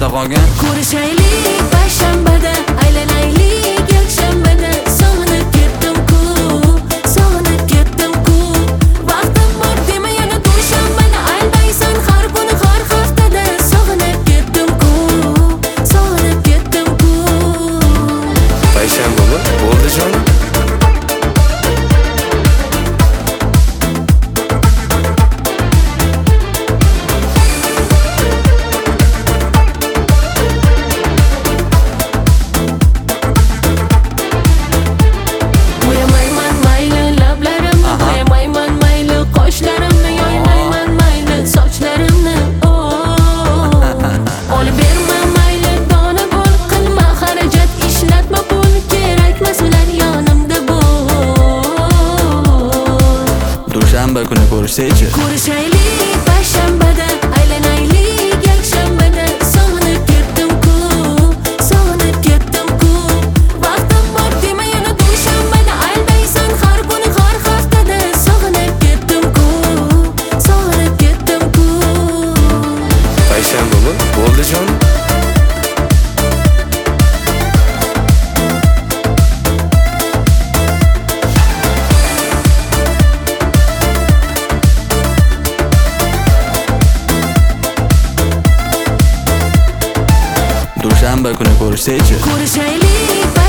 esda qolgan. Ko'rishaylik payshanbada, aylanaylik yakshanbada. Sog'inib ketdim-ku, sog'inib ketdim-ku. Vaqtim bor dema yana dushanbada, aldaysan har kuni har haftada. Sog'inib ketdim-ku, sog'inib ketdim-ku. Payshanbami? Bo'ldi jonim. Dushanba kuni ko'rishaychi. Ko'rishaylik payshanbada, aylanaylik yakshanbada. Sog'inib ketdim-ku, sog'inib ketdim-ku. Vaqtim bor dema yana dushanbada, aldaysan har kuni har haftada. Sog'inib ketdim-ku, sog'inib ketdim-ku. Payshanbami? Bo'ldi jonim. Dushanba kuni ko'rishaychi. Ko'rishaylik